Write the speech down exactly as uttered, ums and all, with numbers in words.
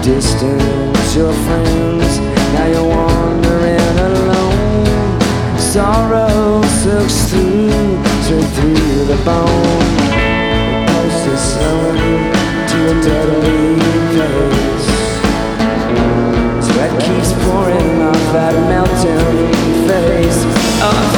distance your friends. Now you're wandering alone. Sorrow soaks through, straight through the bone. The pulse is slowing to a deadly